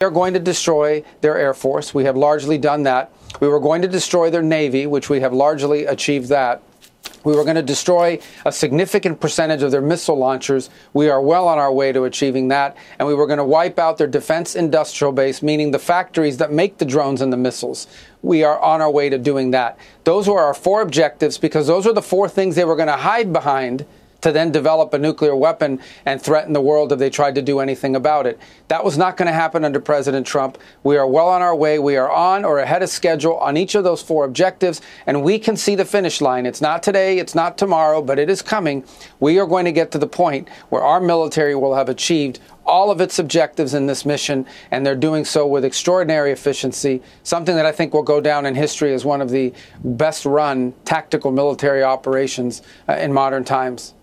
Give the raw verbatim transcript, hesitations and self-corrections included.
We are going to destroy their Air Force. We have largely done that. We were going to destroy their Navy, which we have largely achieved that. We were going to destroy a significant percentage of their missile launchers. We are well on our way to achieving that. And we were going to wipe out their defense industrial base, meaning the factories that make the drones and the missiles. We are on our way to doing that. Those were our four objectives, because those are the four things they were going to hide behind to then develop a nuclear weapon and threaten the world if they tried to do anything about it. That was not going to happen under President Trump. We are well on our way. We are on or ahead of schedule on each of those four objectives, and we can see the finish line. It's not today, it's not tomorrow, but it is coming. We are going to get to the point where our military will have achieved all of its objectives in this mission, and they're doing so with extraordinary efficiency, something that I think will go down in history as one of the best run tactical military operations uh, in modern times.